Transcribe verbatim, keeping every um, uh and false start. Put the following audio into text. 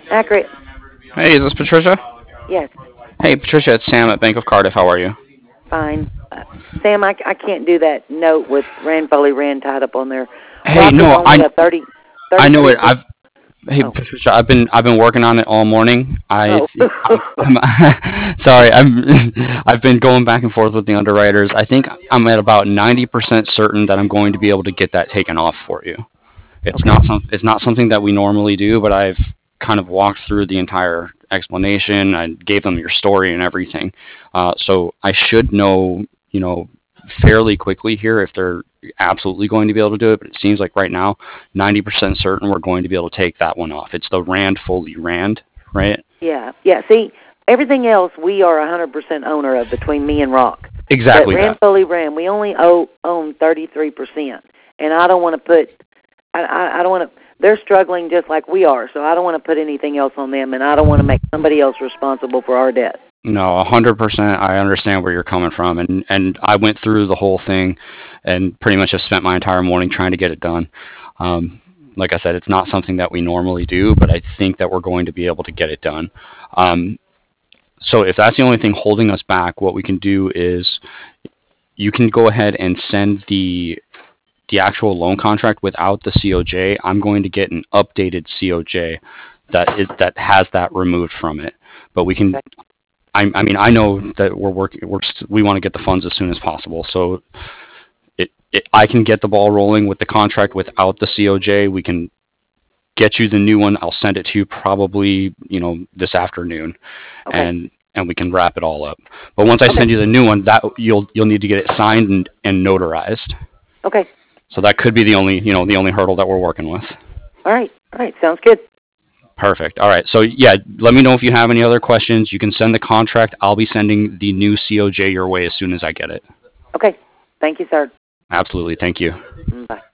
Accurate. Hey, is this Patricia? Yes. Hey, Patricia, it's Sam at Bank of Cardiff. How are you? Fine. Uh, Sam, I, I can't do that note with Rand Foley Rand tied up on there. Hey, Rock is no, only I a thirty, I know thirty-three it. percent. I've Hey, Oh. Patricia, I've been I've been working on it all morning. I Oh. th- I'm, I'm sorry. I'm I've been going back and forth with the underwriters. I think I'm at about ninety percent certain that I'm going to be able to get that taken off for you. It's Okay. not some it's not something that we normally do, but I've kind of walked through the entire explanation. I gave them your story and everything. Uh, so I should know, you know, fairly quickly here if they're absolutely going to be able to do it. But it seems like right now, ninety percent certain we're going to be able to take that one off. It's the Rand Foley Rand, right? Yeah. Yeah. See, everything else we are one hundred percent owner of between me and Rock. But Exactly Rand that. Foley Rand, we only owe, own thirty-three percent. And I don't want to put, I, I, I don't want to, they're struggling just like we are, so I don't want to put anything else on them, and I don't want to make somebody else responsible for our debt. No, a hundred percent. I understand where you're coming from, and and I went through the whole thing, and pretty much have spent my entire morning trying to get it done. Um, like I said, it's not something that we normally do, but I think that we're going to be able to get it done. Um, so if that's the only thing holding us back, what we can do is you can go ahead and send the the actual loan contract without the C O J. I'm going to get an updated C O J that is that has that removed from it. But we can Okay. I, I mean, I know that we're working. We're we want to get the funds as soon as possible. So it, it, I can get the ball rolling with the contract without the C O J. We can get you the new one. I'll send it to you probably, you know, this afternoon, Okay. and and we can wrap it all up. But once I Okay. send you the new one, that you'll you'll need to get it signed and, and notarized. Okay. So that could be the only you know the only hurdle that we're working with. All right. All right. Sounds good. Perfect. All right. So yeah, let me know if you have any other questions. You can send the contract. I'll be sending the new C O J your way as soon as I get it. Okay. Thank you, sir. Absolutely. Thank you. Mm, bye.